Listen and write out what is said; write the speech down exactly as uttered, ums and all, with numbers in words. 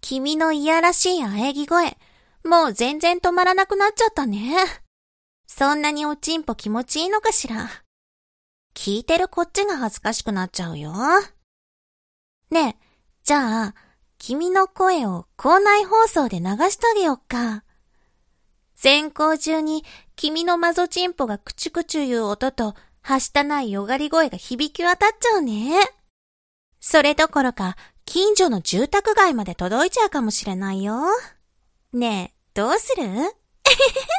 君のいやらしい喘ぎ声、もう全然止まらなくなっちゃったね。そんなにおちんぽ気持ちいいのかしら。聞いてるこっちが恥ずかしくなっちゃうよ。ねえ、じゃあ、君の声を校内放送で流してあげよっか。全校中に君のマゾチンポがクチュクチュ言う音と、はしたないよがり声が響き渡っちゃうね。それどころか、近所の住宅街まで届いちゃうかもしれないよ。ねえ、どうする？